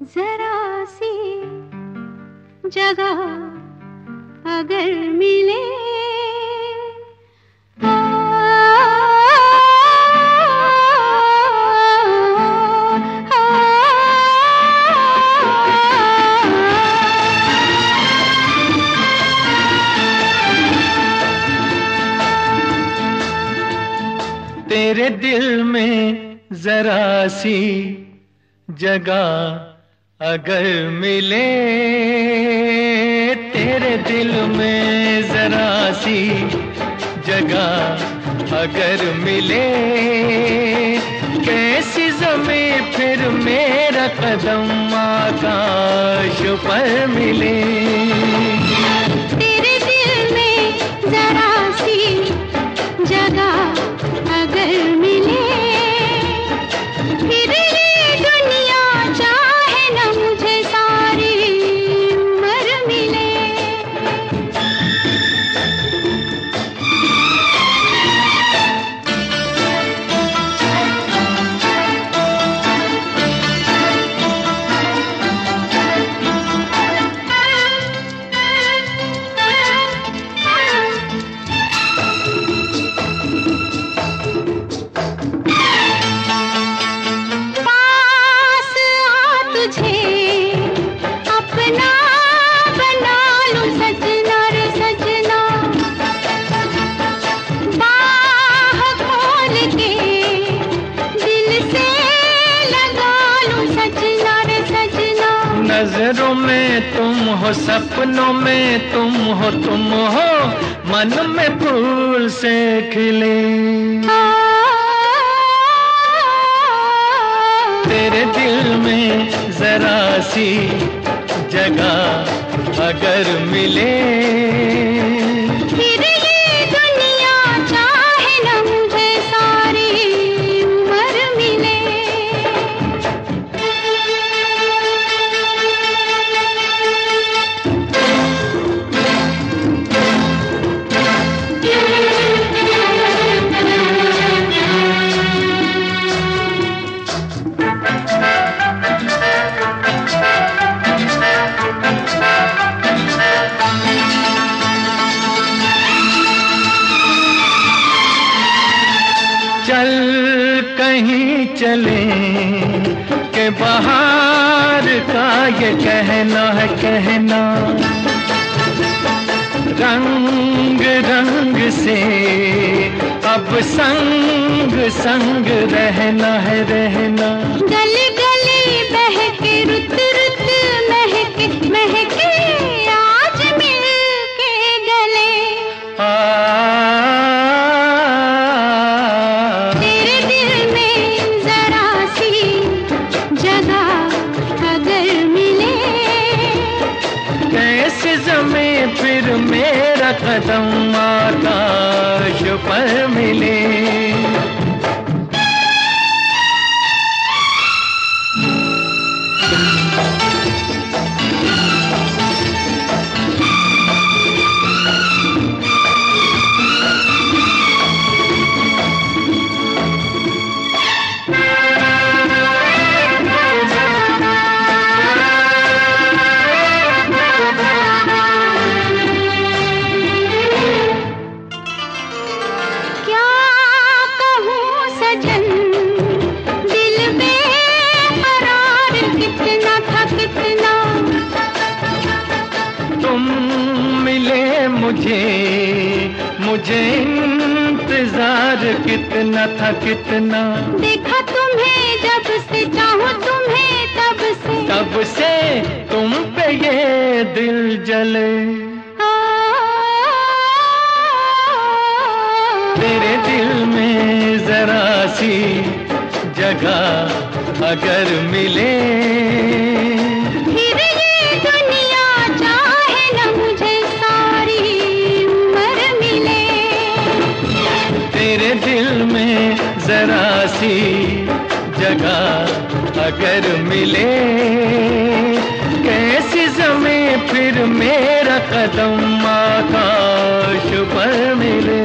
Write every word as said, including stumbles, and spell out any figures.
जरा सी जगह अगर मिले तेरे दिल में जरा सी जगह अगर मिले, तेरे दिल में जरा सी जगह अगर मिले, कैसी ज़मीं फिर मेरा कदम आकाश पर मिले। तेरे दिल में जरा सी जगह अगर मिले, फिर ये दुनिया चाहे न मुझे सारी उम्र मिले। नजरों में तुम हो, सपनों में तुम हो, तुम हो मन में फूल से खिले। तेरे दिल में जरा सी जगह अगर मिले, फिर ये दुनिया चाहे न मुझे सारी उम्र मिले। चल कहीं चले के बाहर का ये कहना है कहना, रंग रंग से अब संग संग रहना है रहना। गली गली बहके रुत रुत महके महके आज मिल के गले। तेरे दिल में जरा सी जगह अगर मिले, कैसे ज़मीं फिर मेरा कदम आकाश पर मिले। मुझे मुझे इंतजार कितना था कितना, देखा तुम्हें जब से चाहूं तुम्हें तब से, तब से तुम पे ये दिल जले। तेरे दिल में जरा सी जगह अगर मिले, फिर ये दुनिया चाहे न मुझे सारी उम्र मिले। तेरे दिल में जरा सी जगह अगर मिले, कैसी ज़मीं फिर मेरा कदम आकाश पर मिले।